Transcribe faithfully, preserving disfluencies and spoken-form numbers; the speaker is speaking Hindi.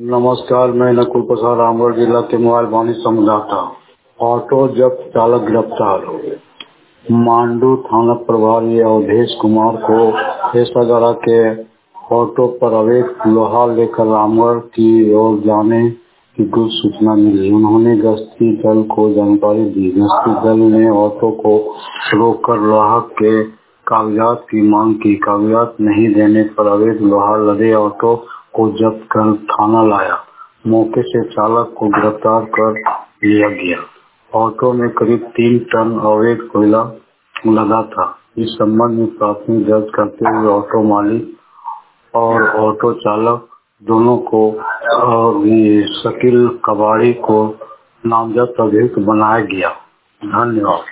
नमस्कार, मैं नकुल प्रसाद रामगढ़ जिला के मोबाइल वाणी समझाता। ऑटो जब्त चालक गिरफ्तार। मांडू थाना प्रभारी अवधेश कुमार को पेशागरा के ऑटो पर अवैध लोहा लेकर रामगढ़ की ओर जाने की गुप्त सूचना मिली। उन्होंने गश्ती दल को जानकारी दी। गश्ती दल ने ऑटो को रोककर लोहा के कागजात की मांग की। कागजात नहीं देने पर अवैध लोहा लदे ऑटो को जब्त कर थाना लाया। मौके से चालक को गिरफ्तार कर लिया गया। ऑटो में करीब तीन टन अवैध कोयला लदा था। इस संबंध में प्राथमिक दर्ज करते हुए ऑटो मालिक और ऑटो चालक दोनों को शकील कबाड़ी को नामजद अभियुक्त बनाया गया। धन्यवाद।